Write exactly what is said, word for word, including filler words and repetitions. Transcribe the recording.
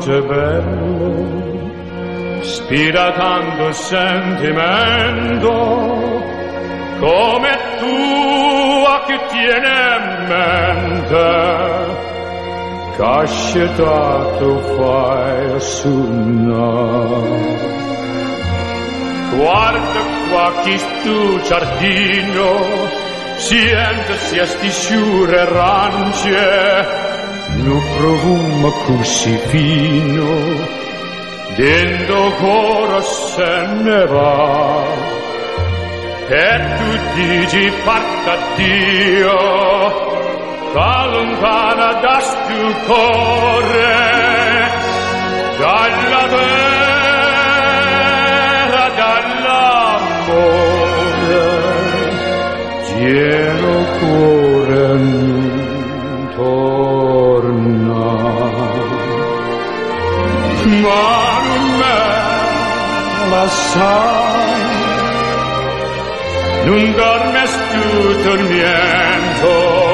dolce bello, spira tanto sentimento, come tu a chi tiene in mente, cascetato fai a suonare. Guarda qua chi stu giardino, sientasi a sti sciure arance, lo profumo così fino, dentro cuore se ne va. E tu dici parta Dio, da lontana da stu cuore, dalla terra, dall'amore, pieno cuore torna. Ma non me la sai, non dormes tu dormiendo,